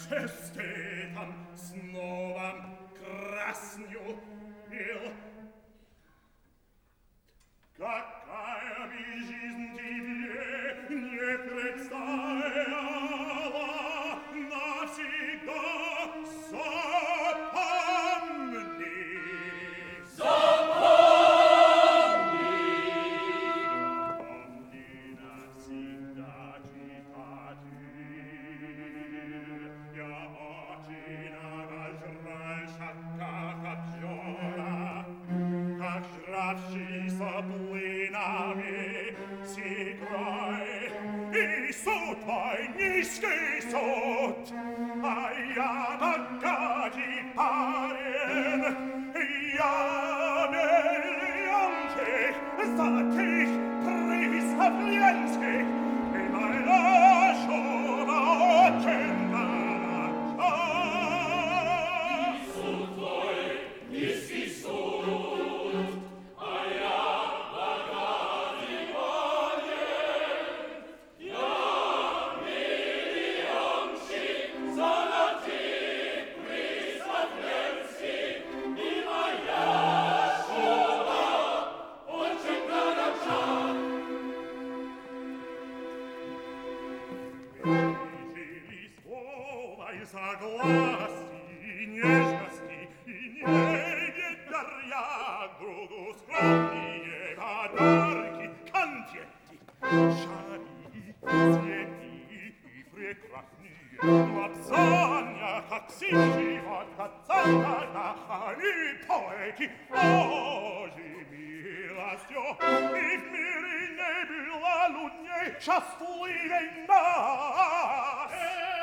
Эстетам, сновам, краснью, ил. Какая бы жизнь тебе не предстояла, навсегда запомни. Запомни навсегда, читатель. Я очень обожаю как обжора, как жравшийся плынами сиграй, и суд твой низкий суд, а я богатый парень, я миллиончик золотых приставленских, и моя жена очень хороша. И суд твой низкий суд, а я богатый парень, я миллиончик золотых приставленских, и моя жена очень хороша. Жили слова и согласий, нежности и неги, даря другу скромные подарки, конфетки, шари, цветы и прекрасные лапзанья, как синего кацанка, они пойки Божьей милостью, и в мире не было людней счастливей нас.